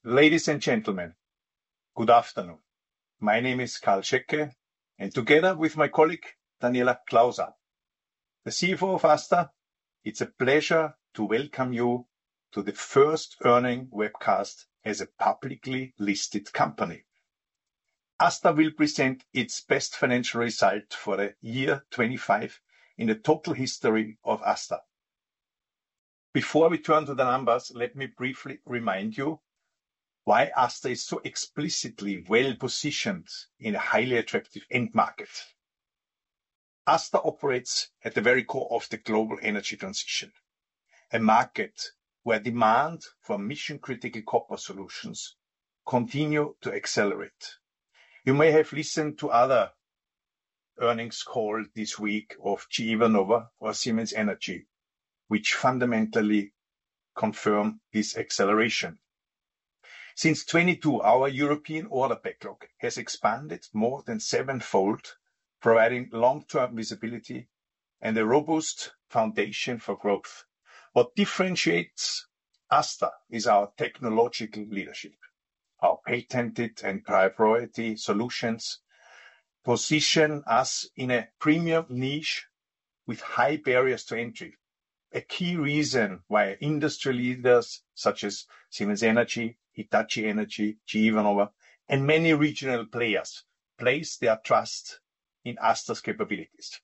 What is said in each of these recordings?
Ladies and gentlemen, good afternoon. My name is Karl Schecke, and together with my colleague Daniela Klauser, the CFO of ASTA, it's a pleasure to welcome you to the first earnings webcast as a publicly listed company. ASTA will present its best financial result for the year 25 in the total history of ASTA. Before we turn to the numbers, let me briefly remind you why ASTA is so explicitly well positioned in a highly attractive end market. ASTA operates at the very core of the global energy transition, a market where demand for mission-critical copper solutions continue to accelerate. You may have listened to other earnings call this week of GE Vernova or Siemens Energy, which fundamentally confirm this acceleration. Since 22, our European order backlog has expanded more than sevenfold, providing long-term visibility and a robust foundation for growth. What differentiates ASTA is our technological leadership. Our patented and priority solutions position us in a premium niche with high barriers to entry, a key reason why industry leaders such as Siemens Energy, Hitachi Energy, GE Vernova, and many regional players place their trust in ASTA's capabilities.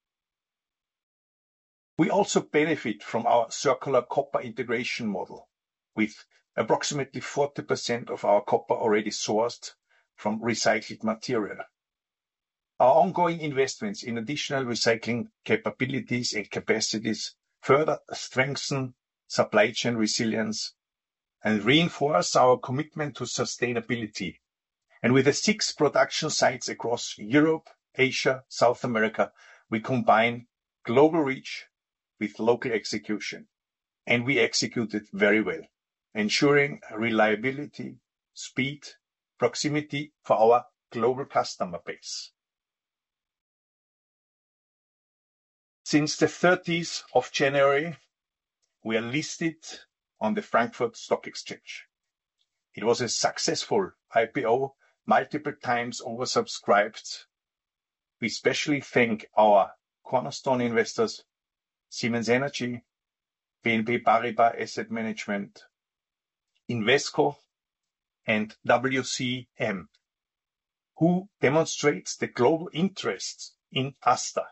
We also benefit from our circular copper integration model, with approximately 40% of our copper already sourced from recycled material. Our ongoing investments in additional recycling capabilities and capacities further strengthen supply chain resilience and reinforce our commitment to sustainability. And with the 6 production sites across Europe, Asia, South America, we combine global reach with local execution. And we execute it very well, ensuring reliability, speed, proximity for our global customer base. Since the 30th of January, we are listed on the Frankfurt Stock Exchange. It was a successful IPO, multiple times oversubscribed. We especially thank our cornerstone investors, Siemens Energy, BNP Paribas Asset Management, Invesco, and WCM, who demonstrates the global interest in ASTA.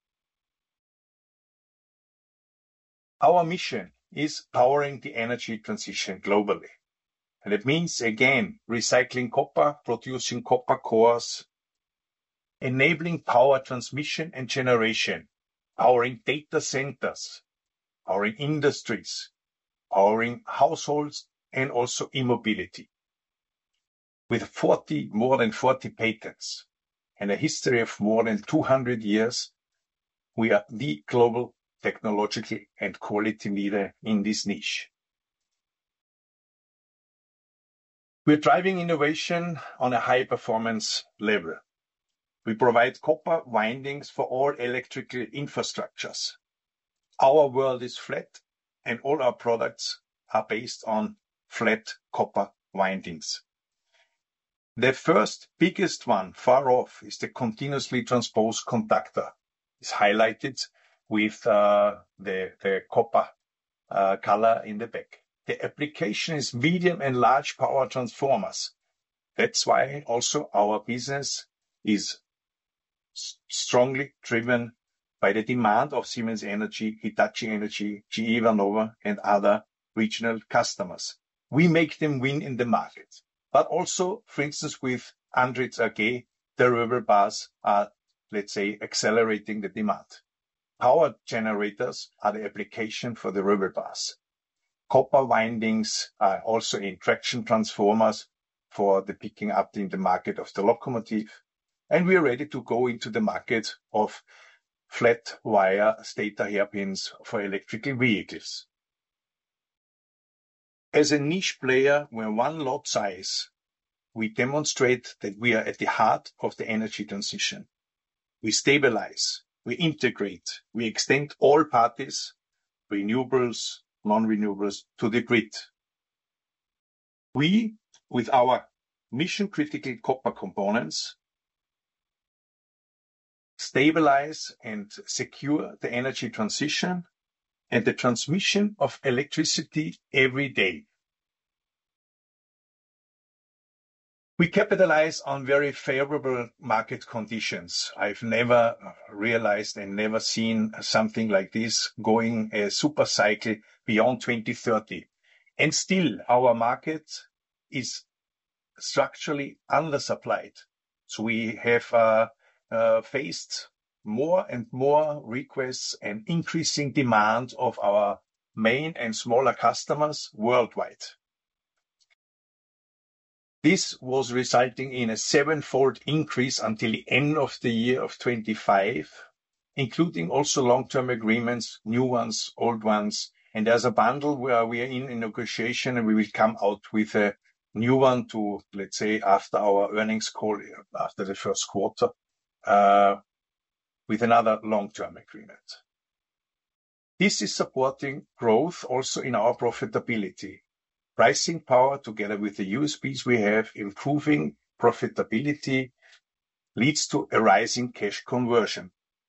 Our mission is powering the energy transition globally. And it means, again, recycling copper, producing copper cores, enabling power transmission and generation, powering data centers, powering industries, powering households, and also e-mobility. With more than 40 patents and a history of more than 200 years, we are the global technological and quality leader in this niche. We're driving innovation on a high performance level. We provide copper windings for all electrical infrastructures. Our world is flat and all our products are based on flat copper windings. The first biggest one far off is the continuously transposed conductor. It's highlighted with the copper color in the back. The application is medium and large power transformers. That's why also our business is strongly driven by the demand of Siemens Energy, Hitachi Energy, GE Vernova, and other regional customers. We make them win in the market. But also, for instance, with Andritz AG, the renewable bars are, let's say, accelerating the demand. Power generators are the application for the renewable bars. Copper windings are also in traction transformers for the picking up in the market of the locomotive. And we are ready to go into the market of flat wire stator hairpins for electrical vehicles. As a niche player, we're one lot size. We demonstrate that we are at the heart of the energy transition. We stabilize, we integrate, we extend all parties, renewables, non-renewables, to the grid. We with our mission-critical copper components, stabilize and secure the energy transition and the transmission of electricity every day. We capitalize on very favorable market conditions. I've never realized and never seen something like this going a super cycle beyond 2030. And still our market is structurally undersupplied. So we have faced more and more requests and increasing demand of our main and smaller customers worldwide. This was resulting in a sevenfold increase until the end of the year of 25, including also long-term agreements, new ones, old ones. And there's a bundle where we are in negotiation and we will come out with a new one to, let's say, after our earnings call, after the first quarter, with another long-term agreement. This is supporting growth also in our profitability. Pricing power together with the USPs we have, improving profitability leads to a rising cash conversion.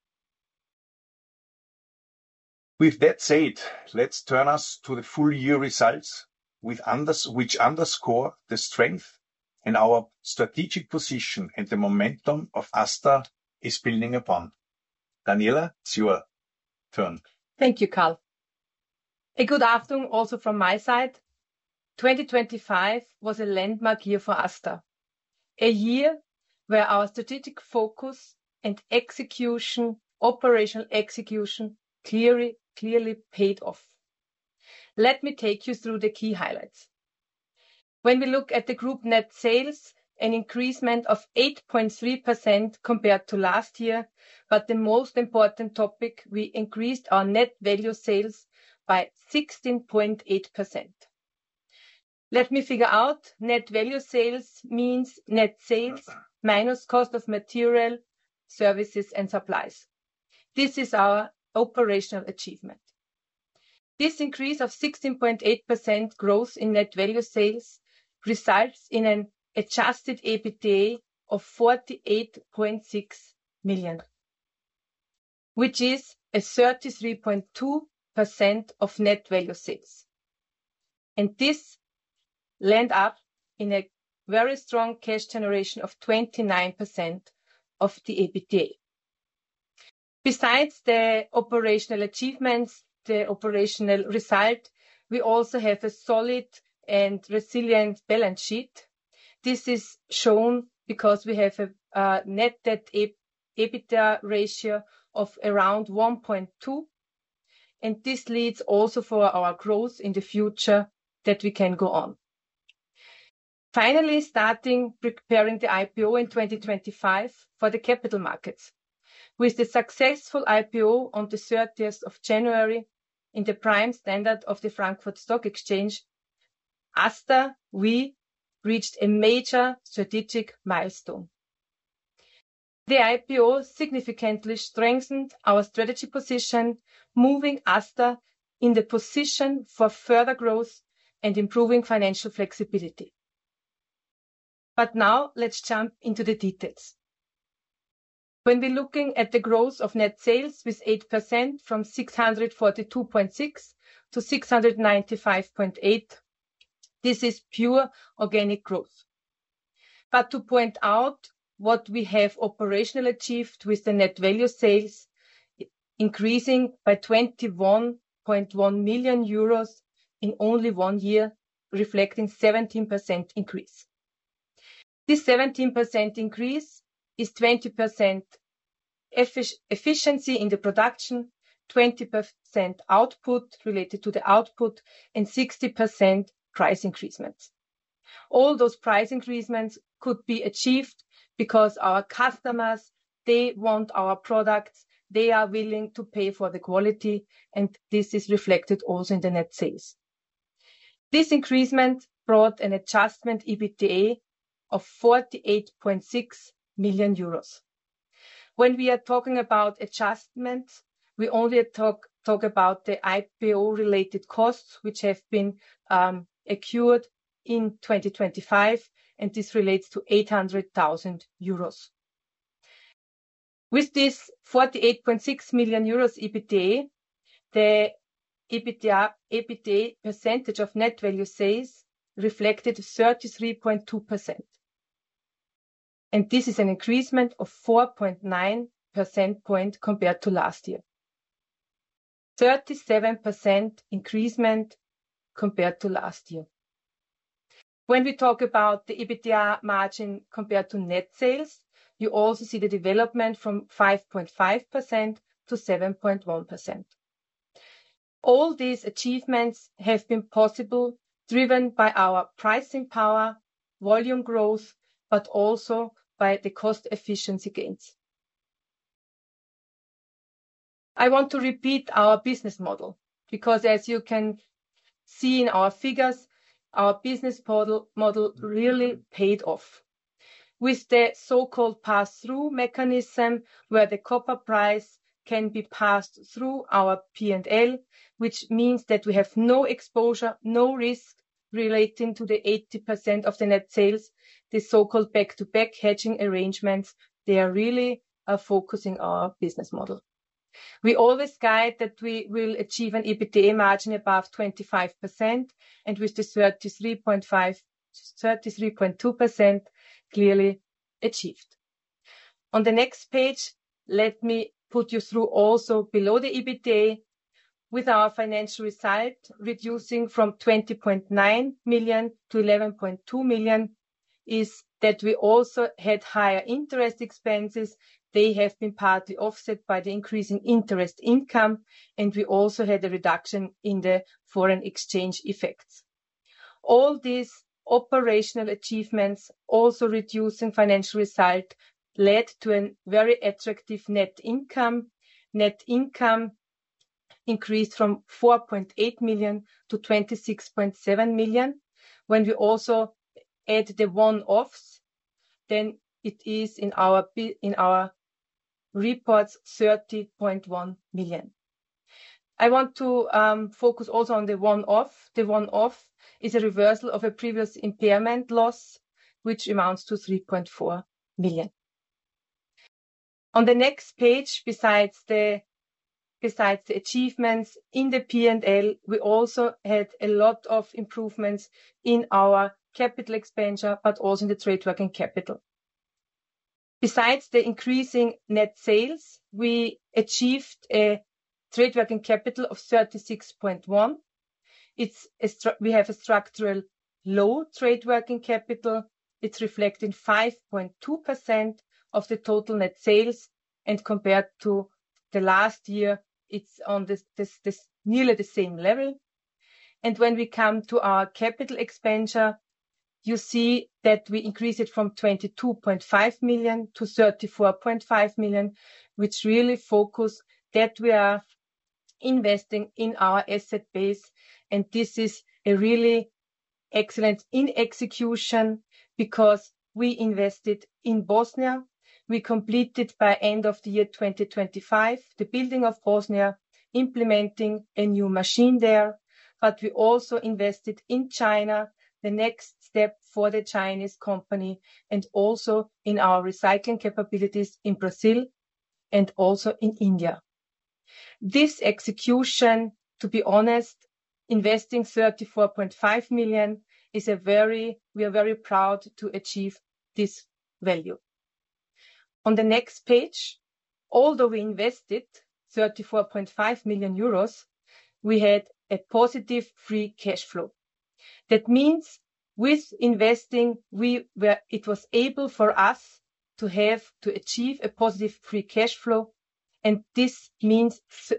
With that said, let's turn us to the full year results which underscore the strength and our strategic position and the momentum of ASTA is building upon. Daniela, it's your turn. Thank you, Karl. A good afternoon also from my side. 2025 was a landmark year for ASTA, a year where our strategic focus and execution, operational execution, clearly paid off. Let me take you through the key highlights. When we look at the group net sales, an increasement of 8.3% compared to last year, but the most important topic, we increased our net value sales by 16.8%. Let me figure out, net value sales means net sales minus cost of material, services and supplies. This is our operational achievement. This increase of 16.8% growth in net value sales results in an adjusted EBITDA of 48.6 million, which is a 33.2% of net value sales. And this land up in a very strong cash generation of 29% of the EBITDA. Besides the operational achievements, the operational result, we also have a solid and resilient balance sheet. This is shown because we have a net debt EBITDA ratio of around 1.2, and this leads also for our growth in the future that we can go on. Finally, preparing the IPO in 2025 for the capital markets. With the successful IPO on the 30th of January in the prime standard of the Frankfurt Stock Exchange, ASTA, we reached a major strategic milestone. The IPO significantly strengthened our strategy position, moving ASTA in the position for further growth and improving financial flexibility. But now let's jump into the details. When we're looking at the growth of net sales with 8% from 642.6 to 695.8, this is pure organic growth. But to point out what we have operationally achieved with the net value sales increasing by 21.1 million euros in only 1 year, reflecting 17% increase. This 17% increase is 20% efficiency in the production, 20% output related to the output, and 60% price increasements. All those price increasements could be achieved because our customers, they want our products, they are willing to pay for the quality, and this is reflected also in the net sales. This increasement brought an adjustment EBITDA of 48.6 million euros. When we are talking about adjustments, we only talk about the IPO related costs, which have been accrued in 2025, and this relates to 800,000 euros. With this 48.6 million euros EBITDA, the EBITDA percentage of net value sales reflected 33.2%. And this is an increasement of 4.9 percentage point compared to last year. 37% increasement compared to last year. When we talk about the EBITDA margin compared to net sales, you also see the development from 5.5% to 7.1%. All these achievements have been possible, driven by our pricing power, volume growth, but also by the cost efficiency gains. I want to repeat our business model because, as you can see in our figures, our business model really paid off. With the so-called pass-through mechanism, where the copper price can be passed through our P&L, which means that we have no exposure, no risk relating to the 80% of the net sales, the so-called back-to-back hedging arrangements, they are really focusing our business model. We always guide that we will achieve an EBITDA margin above 25%, and with the 33.2% clearly achieved. On the next page, let me put you through also below the EBITDA, with our financial result reducing from 20.9 million to 11.2 million, is that we also had higher interest expenses. They have been partly offset by the increasing interest income, and we also had a reduction in the foreign exchange effects. All these operational achievements, also reducing financial result, led to a very attractive net income. Net income increased from 4.8 million to 26.7 million. When we also add the one-offs, then it is in our reports 30.1 million. I want to focus also on the one-off. The one-off is a reversal of a previous impairment loss, which amounts to 3.4 million. On the next page, besides the achievements in the P&L, we also had a lot of improvements in our capital expenditure, but also in the trade working capital. Besides the increasing net sales, we achieved a trade working capital of 36.1. We have a structural low trade working capital. It's reflecting 5.2% of the total net sales, and compared to the last year, it's on this nearly the same level. And when we come to our capital expenditure, you see that we increase it from 22.5 million to 34.5 million, which really focus that we are investing in our asset base. And this is a really excellent in execution because we invested in Bosnia. We completed by end of the year 2025 the building of Bosnia, implementing a new machine there. But we also invested in China, the next step for the Chinese company, and also in our recycling capabilities in Brazil and also in India. This execution, to be honest, investing 34.5 million we are very proud to achieve this value. On the next page, although we invested 34.5 million euros, we had a positive free cash flow. That means with investing, it was able for us to achieve a positive free cash flow, and this means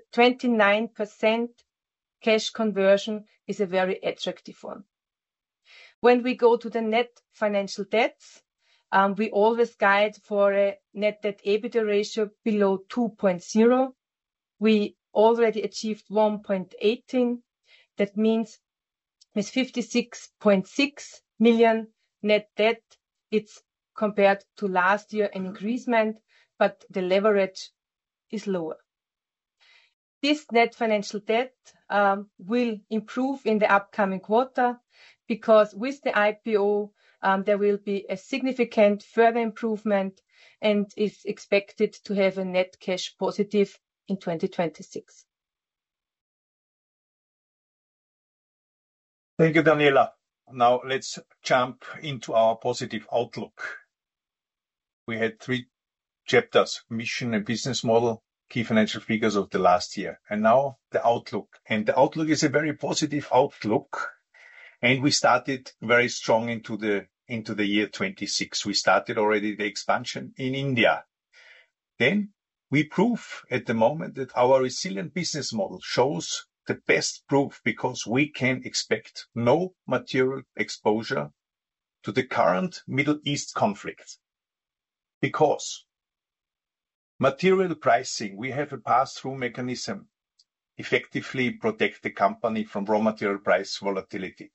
29% cash conversion is a very attractive one. When we go to the net financial debts, we always guide for a net debt EBITDA ratio below 2.0. We already achieved 1.18. That means with 56.6 million net debt, it's compared to last year an increasement, but the leverage is lower. This net financial debt will improve in the upcoming quarter because with the IPO, there will be a significant further improvement and is expected to have a net cash positive in 2026. Thank you, Daniela. Now let's jump into our positive outlook. We had 3 chapters: mission and business model, key financial figures of the last year, and now the outlook. And the outlook is a very positive outlook. And we started very strong into the year 26. We started already the expansion in India. Then we prove at the moment that our resilient business model shows the best proof, because we can expect no material exposure to the current Middle East conflict. Because material pricing, we have a pass-through mechanism, effectively protect the company from raw material price volatility.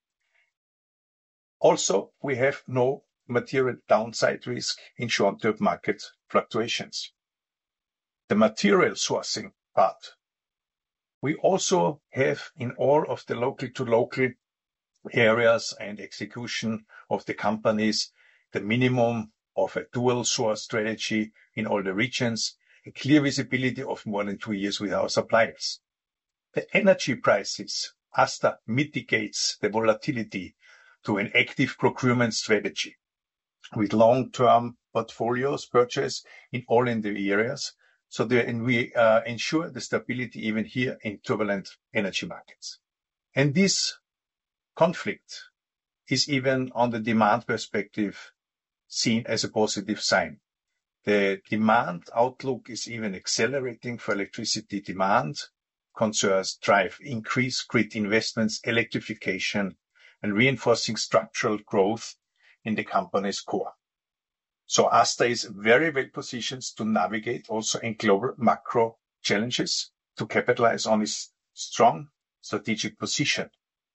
Also, we have no material downside risk in short-term market fluctuations. The material sourcing part, we also have in all of the local-to-local areas and execution of the companies, the minimum of a dual source strategy in all the regions, a clear visibility of more than 2 years with our suppliers. The energy prices, ASTA mitigates the volatility to an active procurement strategy with long-term portfolios purchase in all in the areas. So we ensure the stability even here in turbulent energy markets. And this conflict is even on the demand perspective seen as a positive sign. The demand outlook is even accelerating for electricity demand. Concerns drive increased grid investments, electrification, and reinforcing structural growth in the company's core. So ASTA is very well positioned to navigate also in global macro challenges to capitalize on its strong strategic position.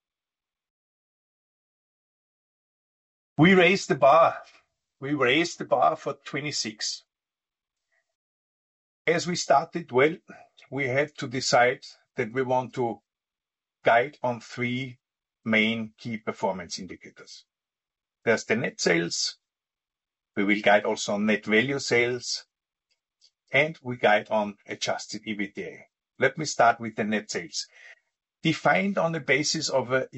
We raised the bar. We raised the bar for 26. As we started well, we had to decide that we want to guide on 3 main key performance indicators. There's the net sales. We will guide also on net value sales, and we guide on adjusted EBITDA. Let me start with the net sales. Defined on the basis of a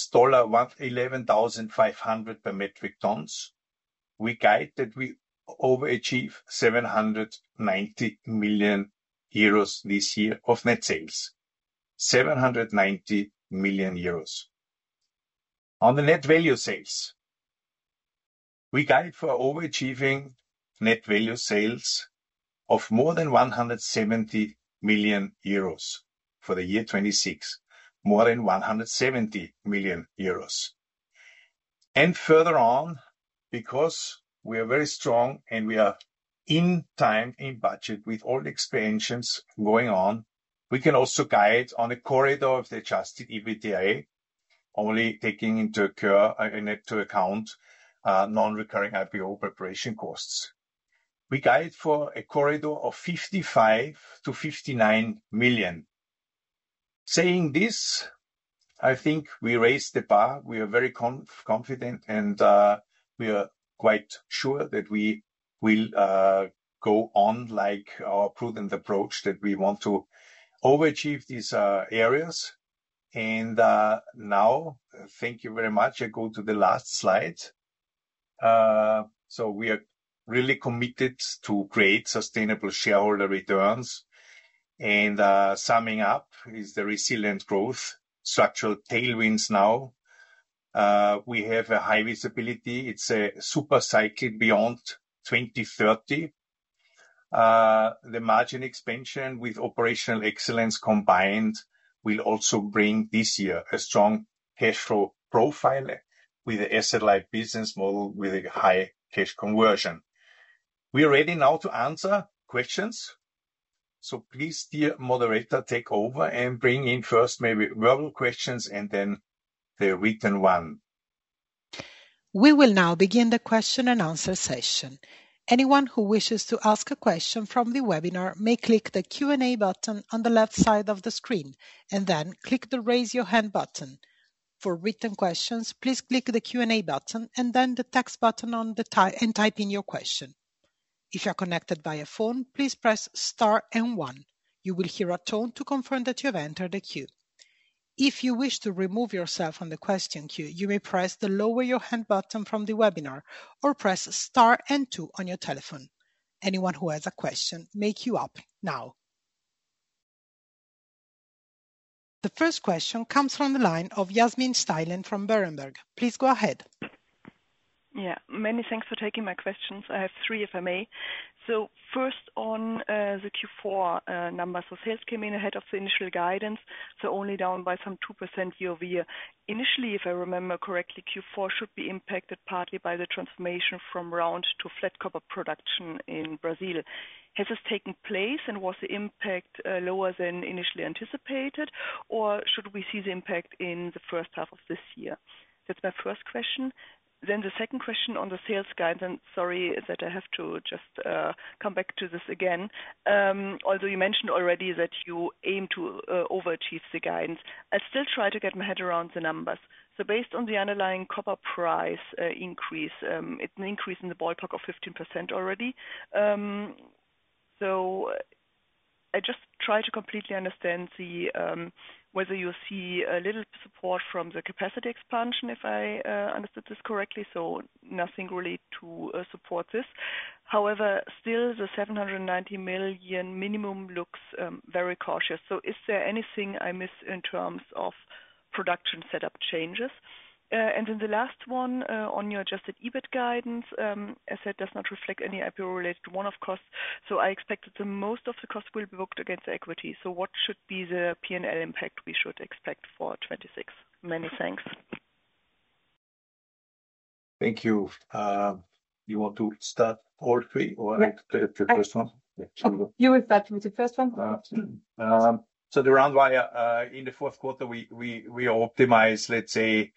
$11,500 per metric tons, we guide that we overachieve 790 million euros this year of net sales. 790 million euros. On the net value sales, we guide for overachieving net value sales of more than 170 million euros for the year 26. More than 170 million euros. And further on, because we are very strong and we are in time, in budget with all the expansions going on, we can also guide on a corridor of the adjusted EBITDA, only taking into account non-recurring IPO preparation costs. We guide for a corridor of 55 to 59 million. Saying this, I think we raised the bar. We are very confident, and we are quite sure that we will go on like our prudent approach, that we want to overachieve these areas. And now, thank you very much. I go to the last slide. So we are really committed to create sustainable shareholder returns. And summing up is the resilient growth, structural tailwinds now. We have a high visibility. It's a super cycle beyond 2030. The margin expansion with operational excellence combined will also bring this year a strong cash flow profile with an asset-light business model with a high cash conversion. We are ready now to answer questions. So please, dear moderator, take over and bring in first maybe verbal questions and then the written one. We will now begin the question and answer session. Anyone who wishes to ask a question from the webinar may click the Q&A button on the left side of the screen and then click the Raise Your Hand button. For written questions, please click the Q&A button and then the text button on the and type in your question. If you are connected via phone, please press star and 1. You will hear a tone to confirm that you have entered the queue. If you wish to remove yourself from the question queue, you may press the lower your hand button from the webinar or press star and 2 on your telephone. Anyone who has a question may queue up now. The first question comes from the line of Yasmin Steilen from Berenberg. Please go ahead. Yeah, many thanks for taking my questions. I have 3, if I may. So first on the Q4 numbers. So sales came in ahead of the initial guidance, so only down by some 2% year-over-year. Initially, if I remember correctly, Q4 should be impacted partly by the transformation from round to flat copper production in Brazil. Has this taken place, and was the impact lower than initially anticipated, or should we see the impact in the first half of this year? That's my first question. Then the second question on the sales guidance, and sorry that I have to just come back to this again. Although you mentioned already that you aim to overachieve the guidance, I still try to get my head around the numbers. So based on the underlying copper price increase, it's an increase in the ballpark of 15% already. So I just try to completely understand whether you see a little support from the capacity expansion, if I understood this correctly, so nothing really to support this. However, still the 790 million minimum looks very cautious. So is there anything I miss in terms of production setup changes? And then the last one on your adjusted EBIT guidance, as it does not reflect any IPO-related one-off costs, so I expected the most of the costs will be booked against the equity. So what should be the P&L impact we should expect for 26? Many thanks. Thank you. You want to start all 3, or the first one? You will start with the first one. So the round wire in the fourth quarter, we optimize, let's say,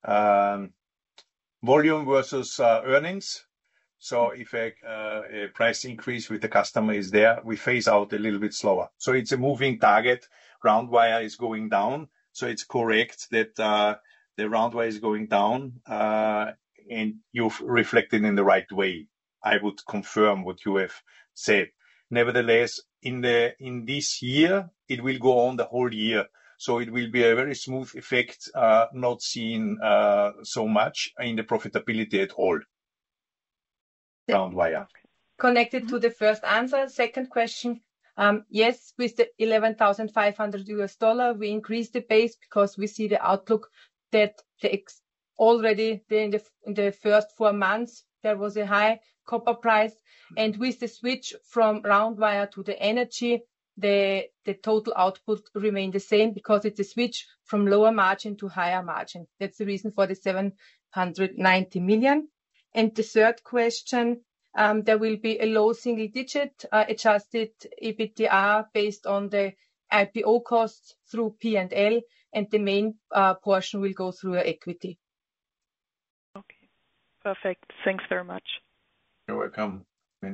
volume versus earnings. So if a price increase with the customer is there, we phase out a little bit slower. So it's a moving target. Round wire is going down. So it's correct that the round wire is going down, and you've reflected in the right way. I would confirm what you have said. Nevertheless, in this year, it will go on the whole year. So it will be a very smooth effect, not seen so much in the profitability at all. Round wire. Connected to the first answer, second question. Yes, with the $11,500, we increased the base because we see the outlook that already in the first 4 months, there was a high copper price. And with the switch from round wire to the energy, the total output remained the same because it's a switch from lower margin to higher margin. That's the reason for the 790 million. And the third question, there will be a low single-digit adjusted EBITDA based on the IPO costs through P&L, and the main portion will go through equity. Okay, perfect. Thanks very much. You're welcome.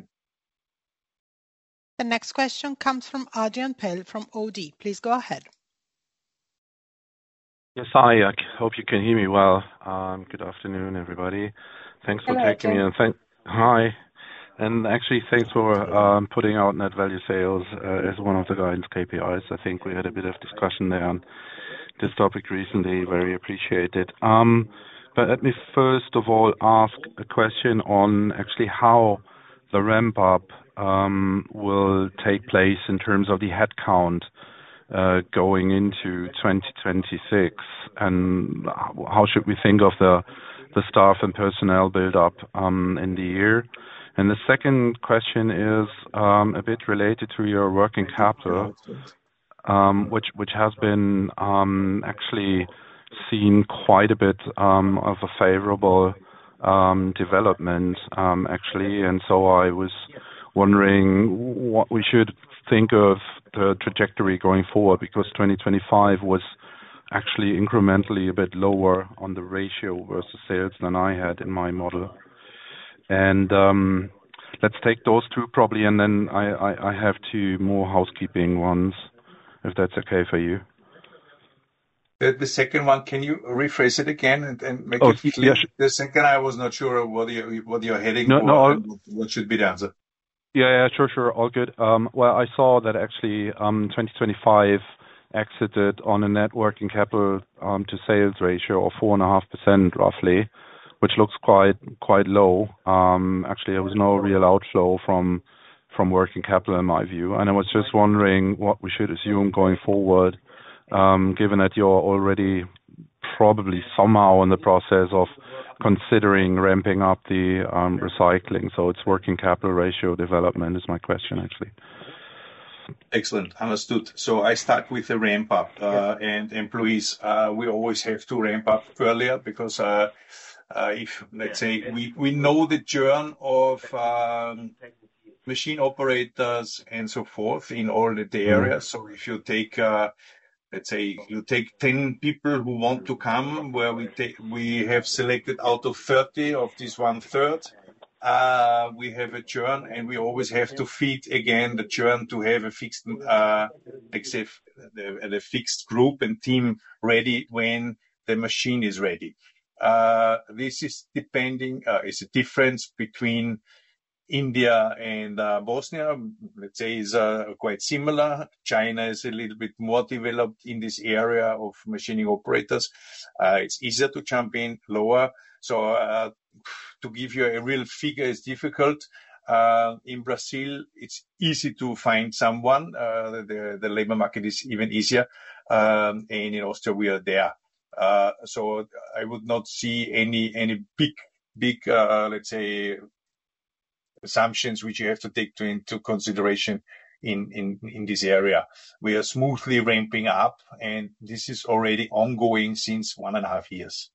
The next question comes from Adrian Pehl from OD. Please go ahead. Yes, hi. I hope you can hear me well. Good afternoon, everybody. Thanks for taking me. And hi. And actually, thanks for putting out net value sales as one of the guidance KPIs. I think we had a bit of discussion there on this topic recently. Very appreciated. But let me first of all ask a question on actually how the ramp up will take place in terms of the headcount going into 2026, and how should we think of the staff and personnel build up in the year? And the second question is a bit related to your working capital, which has been actually seen quite a bit of a favorable development actually, and so I was wondering what we should think of the trajectory going forward, because 2025 was actually incrementally a bit lower on the ratio versus sales than I had in my model. And let's take those 2 probably, and then I have 2 more housekeeping ones, if that's okay for you. The second one, can you rephrase it again and make Oh, it clear? yeah, The second, I was not sure what you're heading no, for and what should be the answer. yeah, sure, all good. Well, I saw that actually 2025 exited on a net working capital to sales ratio of 4.5% roughly, which looks quite low. Actually, there was no real outflow from working capital in my view, and I was just wondering what we should assume going forward, given that you're already probably somehow in the process of considering ramping up the recycling. So it's working capital ratio development is my question, actually. Excellent. Understood. So I start with the ramp up and employees. We always have to ramp up earlier because if, let's say, we know the churn of machine operators and so forth in all the areas. So if you take let's say you take 10 people who want to come, where we have selected out of 30 of this 1/3, we have a churn, and we always have to feed again the churn to have a fixed, the fixed group and team ready when the machine is ready. This is depending, is a difference between India and Bosnia, let's say, is quite similar. China is a little bit more developed in this area of machining operators. It's easier to jump in, lower. So to give you a real figure is difficult. In Brazil, it's easy to find someone. The labor market is even easier. And in Austria, we are there. So I would not see any big, let's say, assumptions which you have to take into consideration in this area. We are smoothly ramping up, and this is already ongoing since 1.5 years.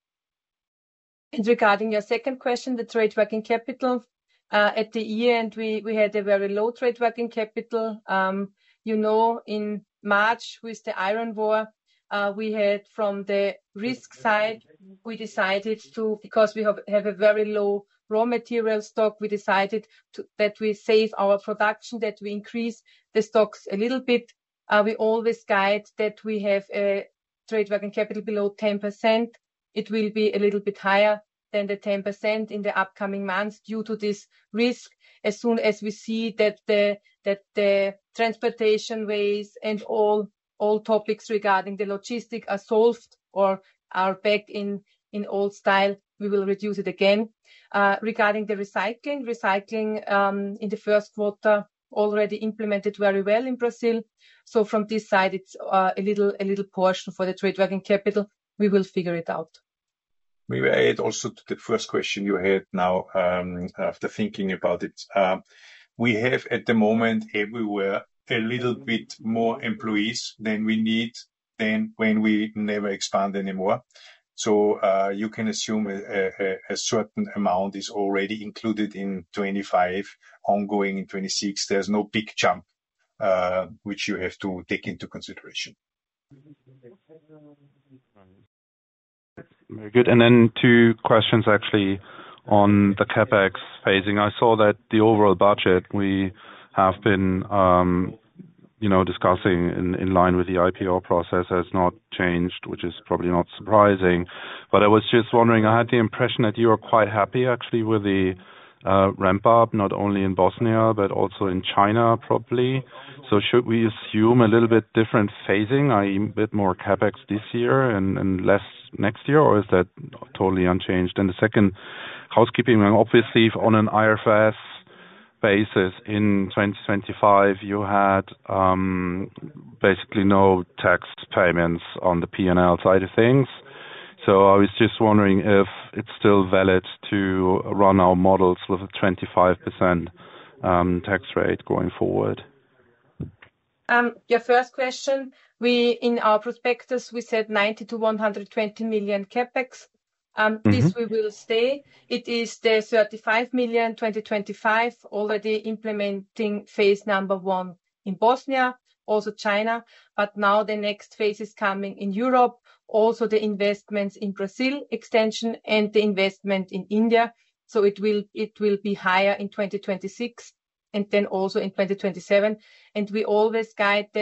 And regarding your second question, the trade working capital, at the year end, we had a very low trade working capital. In March with the Iran war, we had from the risk side, we decided to, because we have a very low raw material stock, we decided that we save our production, that we increase the stocks a little bit. We always guide that we have a trade working capital below 10%. It will be a little bit higher than the 10% in the upcoming months due to this risk. As soon as we see that the transportation ways and all topics regarding the logistic are solved or are back in old style, we will reduce it again. Regarding the recycling in the first quarter already implemented very well in Brazil. So from this side, it's a little portion for the trade working capital. We will figure it out. Maybe I add also to the first question you had now, after thinking about it. We have at the moment everywhere a little bit more employees than we need than when we never expand anymore. So you can assume a certain amount is already included in 25, ongoing in 26. There's no big jump which you have to take into consideration. Very good. And then 2 questions actually on the CapEx phasing. I saw that the overall budget we have been discussing in line with the IPO process has not changed, which is probably not surprising. But I was just wondering, I had the impression that you are quite happy actually with the ramp up, not only in Bosnia, but also in China probably. So should we assume a little bit different phasing, i.e. a bit more CapEx this year and less next year, or is that totally unchanged? And the second housekeeping, obviously on an IFRS basis in 2025, you had basically no tax payments on the P&L side of things. So I was just wondering if it's still valid to run our models with a 25% tax rate going forward. Your first question, in our prospectus, we said 90 to 120 million CapEx. This we will stay. It is the 35 million 2025 already implementing phase number 1 in Bosnia, also China, but now the next phase is coming in Europe, also the investments in Brazil extension and the investment in India. So it will be higher in 2026 and then also in 2027. And we always guide that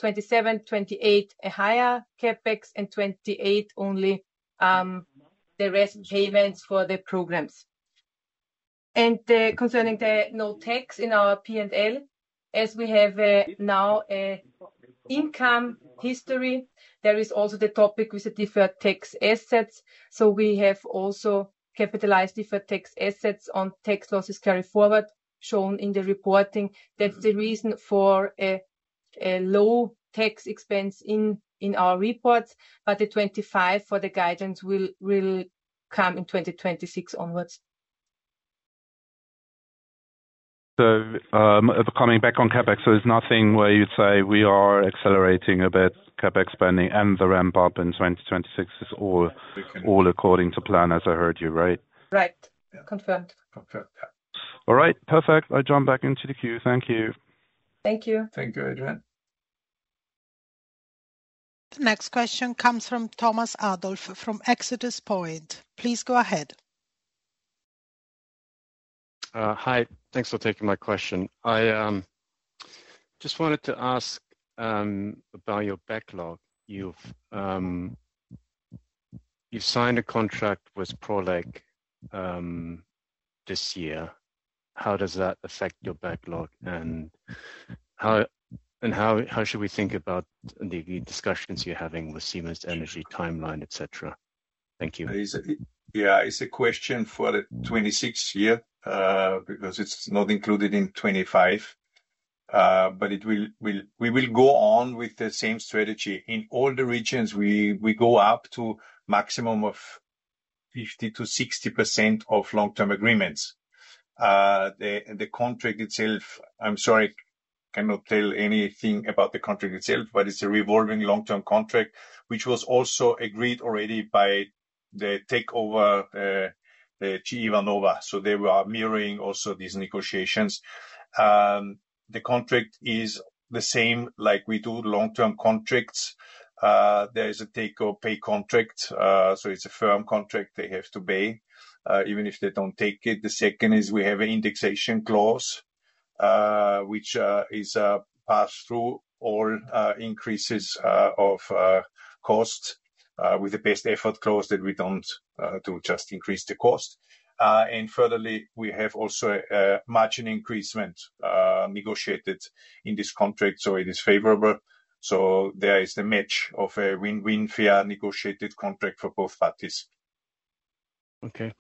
27, 28 a higher capex, and 28 only the rest payments for the programs. And concerning the no tax in our P&L, as we have now a income history, there is also the topic with the deferred tax assets. So we have also capitalized deferred tax assets on tax losses carry forward shown in the reporting. That's the reason for a low tax expense in our reports, but the 25 for the guidance will come in 2026 onwards. So coming back on CapEx, so there's nothing where you'd say we are accelerating a bit CapEx spending and the ramp up in 2026 is all according to plan, as I heard you, right? Right. Yeah. Confirmed. Confirmed. Yeah. All right. Perfect. I jump back into the queue. Thank you. Thank you. Thank you, Adrian. The next question comes from Thomas Adolf from Exodus Point. Please go ahead. Hi, thanks for taking my question. I just wanted to ask about your backlog. You've signed a contract with Prolec this year. How does that affect your backlog, and how should we think about the discussions you're having with Siemens Energy timeline, etc.? Thank you. It's a question for the 26th year. Because it's not included in 25, but we will go on with the same strategy in all the regions. We go up to maximum of 50 to 60% of long-term agreements. The contract itself, I'm sorry, cannot tell anything about the contract itself, but it's a revolving long-term contract, which was also agreed already by the takeover. The GE Vernova. So they were mirroring also these negotiations. The contract is the same like we do long-term contracts. There is a take or pay contract. So it's a firm contract they have to pay, even if they don't take it. The second is we have an indexation clause, which is passed through all increases of costs. With the best effort clause that we don't do just increase the cost. And furtherly, we have also a margin increasement negotiated in this contract, so it is favorable. So there is the match of a win-win fair negotiated contract for both parties. Okay.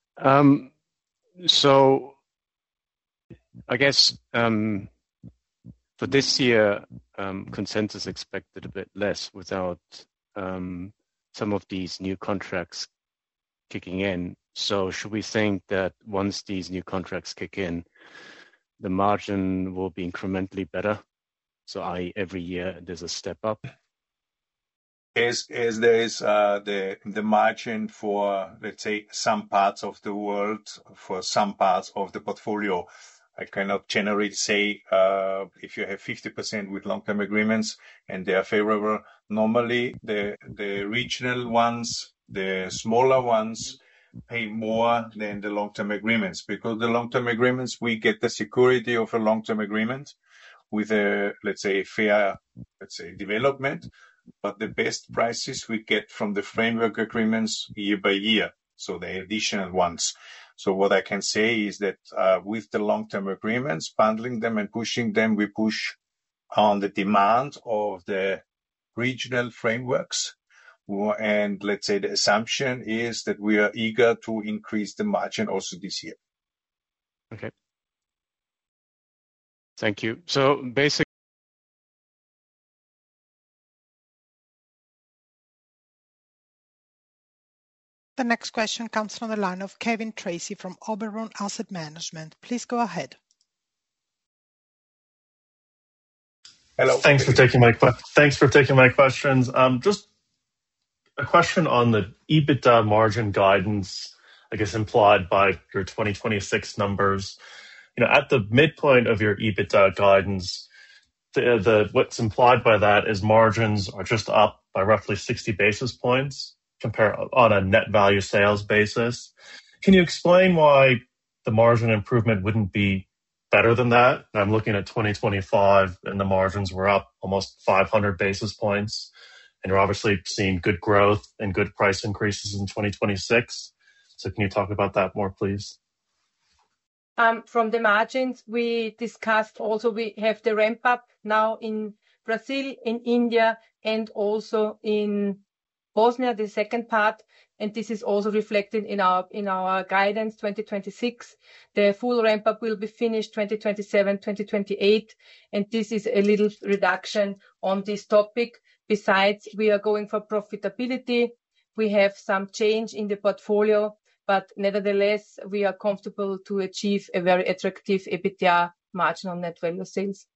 So I guess for this year, consensus expected a bit less without some of these new contracts kicking in. So should we think that once these new contracts kick in, the margin will be incrementally better? So every year there's a step up? As there is the margin for, let's say, some parts of the world, for some parts of the portfolio, I cannot generally say if you have 50% with long-term agreements and they are favorable. Normally, the regional ones, the smaller ones, pay more than the long-term agreements, because the long-term agreements, we get the security of a long-term agreement with a, let's say, fair, development. But the best prices we get from the framework agreements year by year, so the additional ones. So what I can say is that with the long-term agreements, bundling them and pushing them, we push on the demand of the regional frameworks. And let's say the assumption is that we are eager to increase the margin also this year. Okay. Thank you. So basically, the next question comes from the line of Kevin Tracy from Oberon Asset Management. Please go ahead. Hello. Thanks for taking my questions. Just a question on the EBITDA margin guidance, I guess implied by your 2026 numbers. At the midpoint of your EBITDA guidance, what's implied by that is margins are just up by roughly 60 basis points compare on a net value sales basis. Can you explain why the margin improvement wouldn't be better than that. I'm looking at 2025, and the margins were up almost 500 basis points. And you're obviously seeing good growth and good price increases in 2026. So can you talk about that more, please? From the margins, we discussed also we have the ramp up now in Brazil, in India, and also in Bosnia, the second part. And this is also reflected in our guidance 2026. The full ramp up will be finished 2027, 2028. And this is a little reduction on this topic. Besides, we are going for profitability. We have some change in the portfolio, but nevertheless, we are comfortable to achieve a very attractive EBITDA margin on net value sales.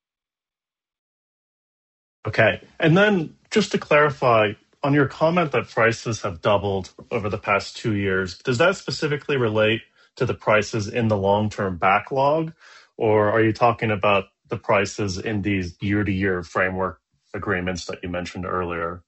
Okay. And then just to clarify, on your comment that prices have doubled over the past 2 years, does that specifically relate to the prices in the long-term backlog, or are you talking about the prices in these year-to-year framework agreements that you mentioned earlier?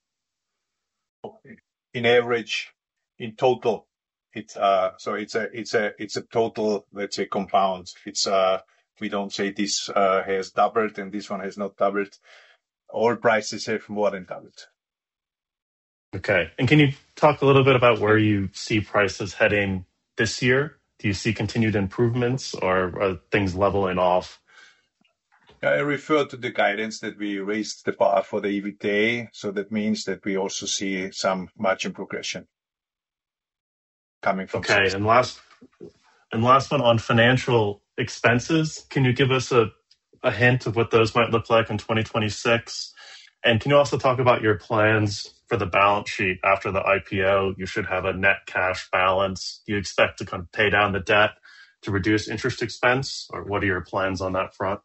In average, in total, it's a total, let's say, compound. We don't say this has doubled and this one has not doubled. All prices have more than doubled. Okay. And can you talk a little bit about where you see prices heading this year? Do you see continued improvements, or are things leveling off? I refer to the guidance that we raised the bar for the EBITDA. So that means that we also see some margin progression coming from. Okay. And last one on financial expenses. Can you give us a hint of what those might look like in 2026? And can you also talk about your plans for the balance sheet after the IPO? You should have a net cash balance. Do you expect to kind of pay down the debt to reduce interest expense, or what are your plans on that front?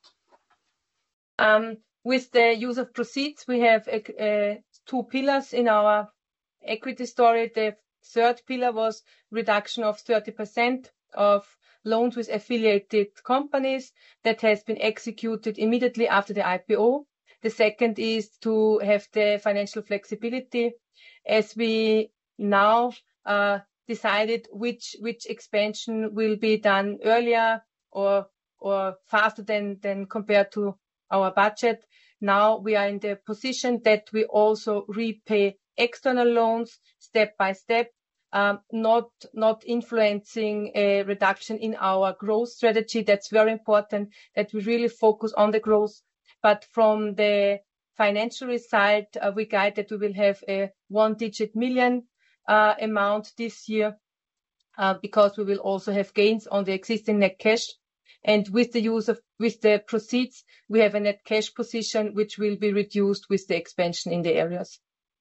With the use of proceeds, we have two pillars in our equity story. The third pillar was reduction of 30% of loans with affiliated companies that has been executed immediately after the IPO. The second is to have the financial flexibility, as we now decided which expansion will be done earlier or faster than compared to our budget. Now we are in the position that we also repay external loans step by step, not influencing a reduction in our growth strategy. That's very important, that we really focus on the growth. But from the financial result, we guide that we will have a 1-digit million amount this year, because we will also have gains on the existing net cash. And with the proceeds, we have a net cash position which will be reduced with the expansion in the areas.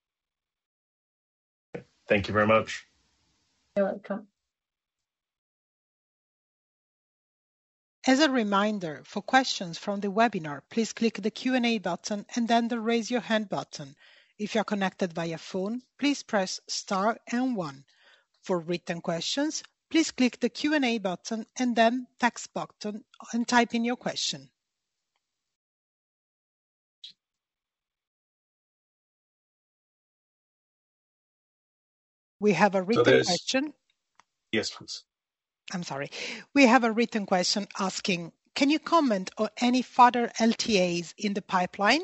Thank you very much. You're welcome. As a reminder, for questions from the webinar, please click the Q&A button and then the raise your hand button. If you're connected via phone, please press star and 1. For written questions, please click the Q&A button and then text button and type in your question. We have a written question. Yes, please. I'm sorry. We have a written question asking, can you comment on any further LTAs in the pipeline?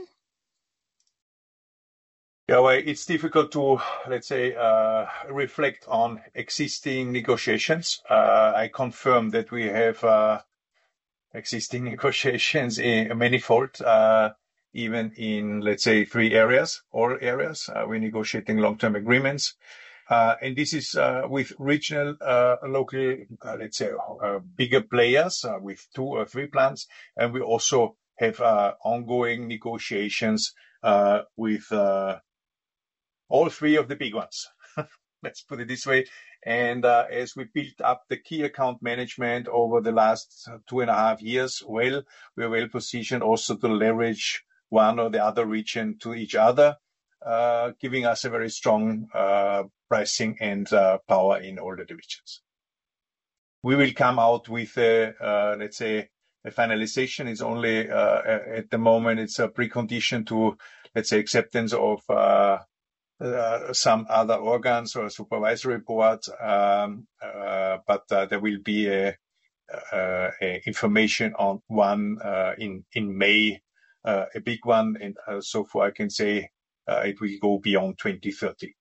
Yeah, well, it's difficult to, let's say, reflect on existing negotiations. I confirm that we have existing negotiations in manifold, even in, let's say, all areas. We're negotiating long-term agreements. And this is with regional, local, let's say, bigger players with 2 or 3 plants. And we also have ongoing negotiations with all 3 of the big ones. Let's put it this way. And as we built up the key account management over the last 2.5 years, we're well positioned also to leverage one or the other region to each other, giving us a very strong pricing and power in all the divisions. We will come out with let's say, a finalization. Is only at the moment, it's a precondition to, let's say, acceptance of some other organs or supervisory boards. But there will be information on one in May, a big one, and so far I can say it will go beyond 2030.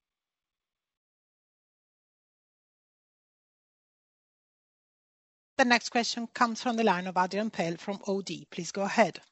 The next question comes from the line of Adrian Pehl from OD. Please go ahead.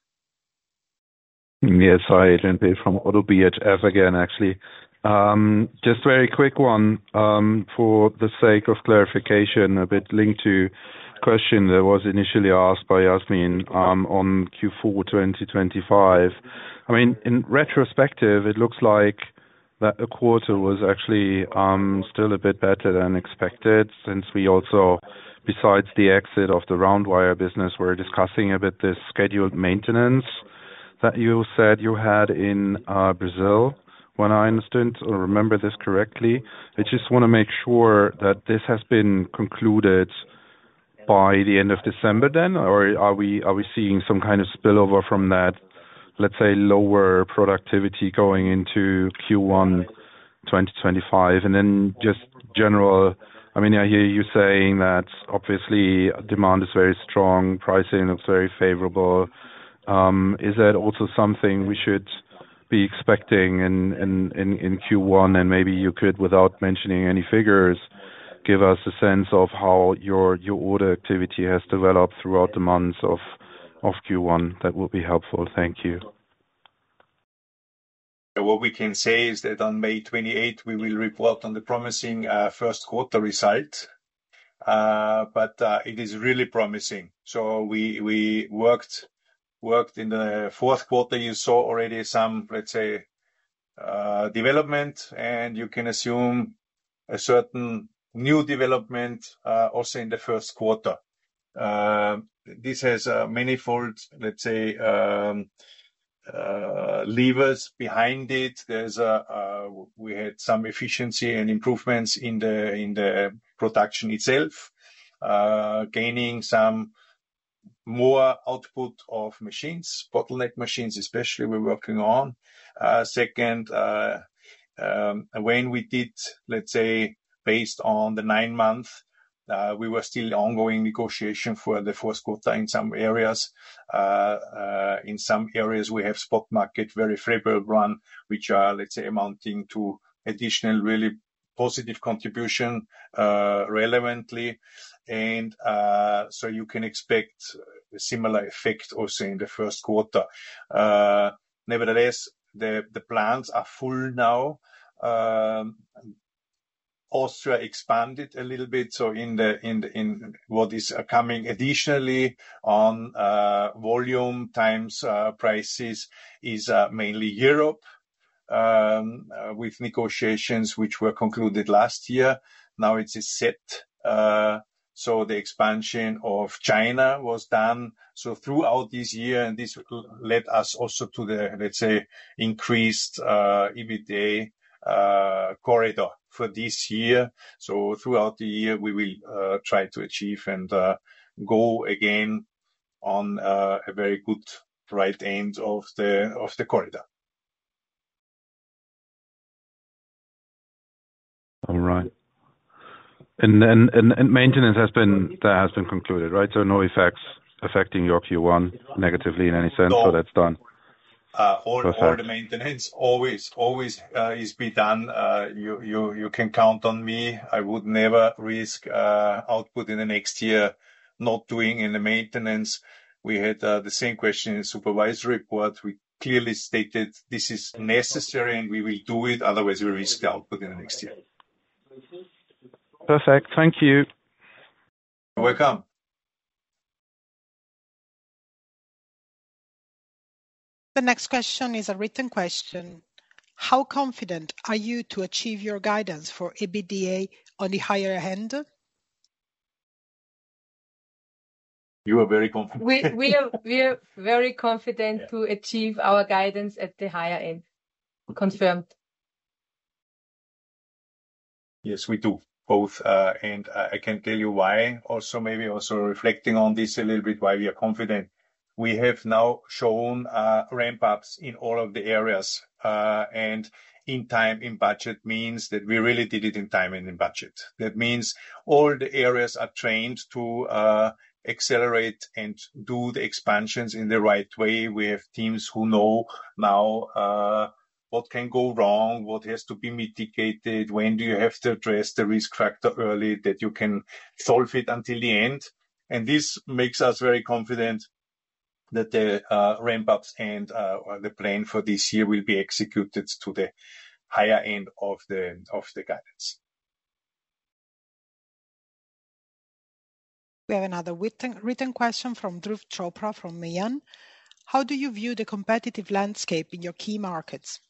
Yes, hi, Adrian Pehl from ODDO BHF again, actually. Just very quick one, for the sake of clarification, a bit linked to question that was initially asked by Yasmin on Q4 2025. I mean, in retrospective, it looks like that the quarter was actually still a bit better than expected, since we also, besides the exit of the Roundwire business, we're discussing a bit this scheduled maintenance that you said you had in Brazil, when I understood or remember this correctly. I just want to make sure that this has been concluded by the end of December then, or are we seeing some kind of spillover from that, let's say, lower productivity going into Q1 2025? And then just general, I mean, I hear you saying that obviously demand is very strong, pricing looks very favorable. Is that also something we should be expecting in Q1? And maybe you could, without mentioning any figures, give us a sense of how your order activity has developed throughout the months of Q1. That would be helpful. Thank you. What we can say is that on May 28th, we will report on the promising first quarter result. But it is really promising. So we worked in the fourth quarter. You saw already some, let's say, development, and you can assume a certain new development also in the first quarter. This has manifold, let's say, levers behind it. We had some efficiency and improvements in the production itself, gaining some more output of machines, bottleneck machines especially, we're working on. Second, when we did, let's say, based on the 9 months, we were still ongoing negotiation for the fourth quarter in some areas. In some areas, we have spot market, very favorable run, which are, let's say, amounting to additional really positive contribution relevantly. And so you can expect a similar effect also in the first quarter. Nevertheless, the plants are full now. Austria expanded a little bit. So in what is coming additionally on volume times prices is mainly Europe, with negotiations which were concluded last year. Now it's a set. So the expansion of China was done. So throughout this year, and this led us also to the, let's say, increased EBITDA corridor for this year. So throughout the year, we will try to achieve and go again on a very good right end of the corridor. All right. And maintenance has been concluded, right? So no effects affecting your Q1 negatively in any sense. No. So that's done. All the maintenance always is be done. You can count on me. I would never risk output in the next year not doing in the maintenance. We had the same question in the supervisory report. We clearly stated this is necessary and we will do it. Otherwise, we risk the output in the next year. Perfect. Thank you. You're welcome. The next question is a written question. How confident are you to achieve your guidance for EBITDA on the higher end? You are very confident. We are very confident to achieve our guidance at the higher end. Confirmed. Yes, we do. Both, and I can tell you why. Also, maybe also reflecting on this a little bit, why we are confident. We have now shown ramp-ups in all of the areas, and in time, in budget means that we really did it in time and in budget. That means all the areas are trained to accelerate and do the expansions in the right way. We have teams who know now what can go wrong, what has to be mitigated, when do you have to address the risk factor early, that you can solve it until the end. And this makes us very confident that the ramp-ups and the plan for this year will be executed to the higher end of the guidance. We have another written question from Dhruv Chopra from Mayan. How do you view the competitive landscape in your key markets?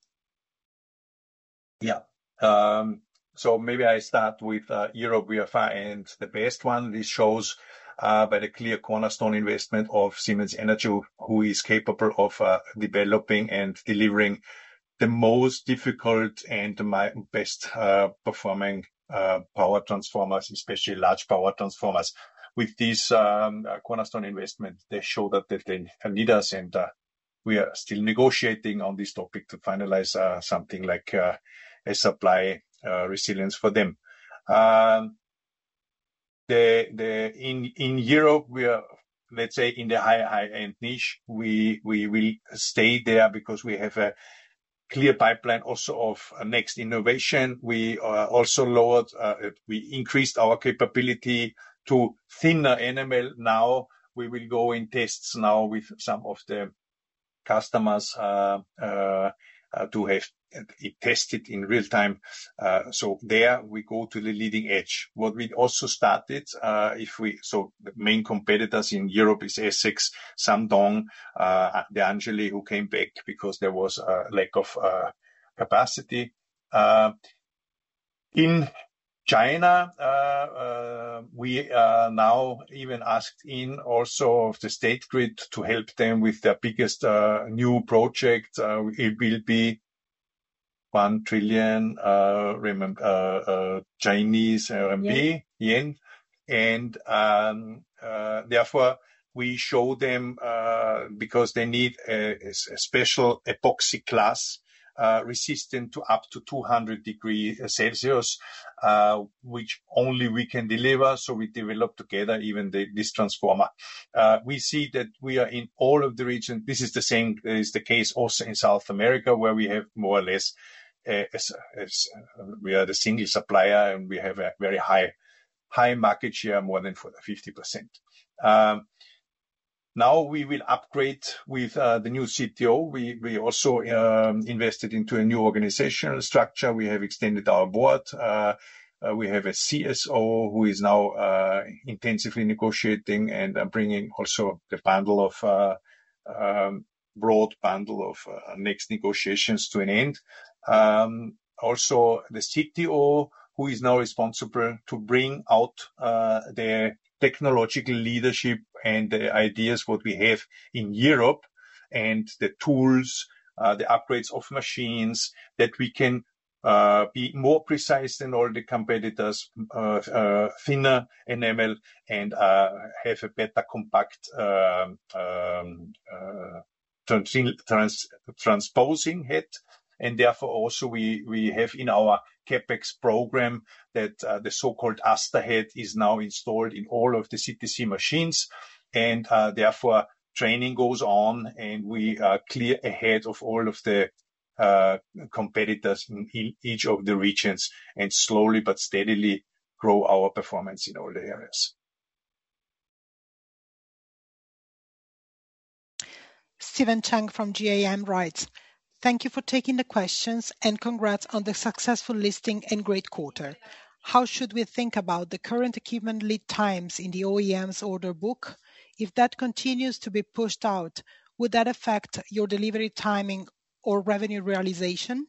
Yeah. So maybe I start with Europe. We are far and the best one. This shows by the clear cornerstone investment of Siemens Energy, who is capable of developing and delivering the most difficult and the best performing power transformers, especially large power transformers. With this cornerstone investment, they show that they need us, and we are still negotiating on this topic to finalize something like a supply resilience for them. In Europe, we are, let's say, in the high-end niche. We will stay there because we have a clear pipeline also of next innovation. We also we increased our capability to thinner enamel. Now we will go in tests now with some of the customers to have it tested in real time. So there we go to the leading edge. What we also started, so the main competitors in Europe is Essex, Shandong, De Angeli, who came back because there was a lack of capacity. In China, we are now even asked in also of the State Grid to help them with their biggest new project. It will be 1 trillion Chinese RMB, yen. And therefore, we show them, because they need a special epoxy class resistant to up to 200 degrees Celsius, which only we can deliver. So we develop together even this transformer. We see that we are in all of the regions. This is the same is the case also in South America, where we have more or less we are the single supplier, and we have a very high market share, more than 50%. Now we will upgrade with the new CTO. We also invested into a new organizational structure. We have extended our board. We have a CSO who is now intensively negotiating and bringing also the bundle of broad bundle of next negotiations to an end. Also the CTO, who is now responsible to bring out the technological leadership and the ideas what we have in Europe, and the tools, the upgrades of machines, that we can be more precise than all the competitors, thinner enamel, and have a better compact transposing head. And therefore also we have in our CapEx program that the so-called Aster head is now installed in all of the CTC machines, and therefore training goes on, and we are clear ahead of all of the competitors in each of the regions, and slowly but steadily grow our performance in all the areas. Stephen Chang from GAM writes, thank you for taking the questions and congrats on the successful listing and great quarter. How should we think about the current equipment lead times in the OEM's order book? If that continues to be pushed out, would that affect your delivery timing or revenue realization?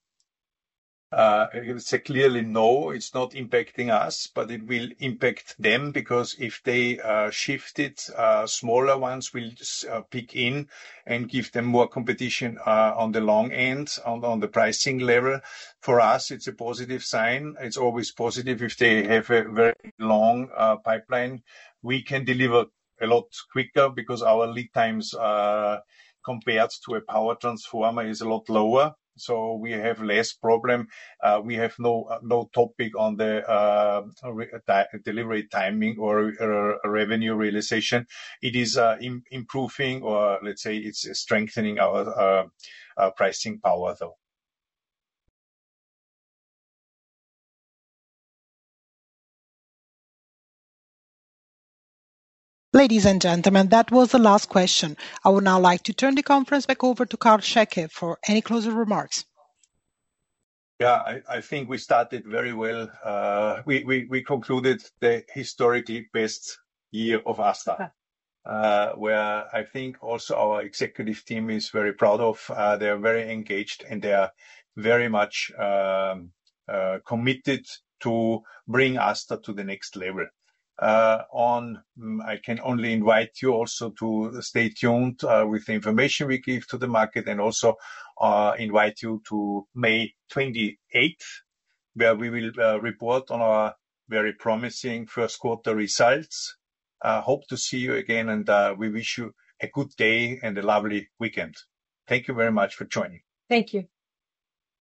It's a clearly no, it's not impacting us, but it will impact them, because if they shift it, smaller ones will pick in and give them more competition on the long end, on the pricing level. For us, it's a positive sign. It's always positive if they have a very long pipeline. We can deliver a lot quicker because our lead times compared to a power transformer is a lot lower. so we have less problem. We have no topic on the delivery timing or revenue realization. It is improving, or let's say it's strengthening our pricing power, though. Ladies and gentlemen, that was the last question. I would now like to turn the conference back over to Karl Schecke for any closing remarks. Yeah, I think we started very well. We concluded the historically best year of ASTA, where I think also our executive team is very proud of. They are very engaged, and they are very much committed to bring ASTA to the next level. I can only invite you also to stay tuned with the information we give to the market, and also invite you to May 28th, where we will report on our very promising first quarter results. Hope to see you again, and we wish you a good day and a lovely weekend. Thank you very much for joining. Thank you.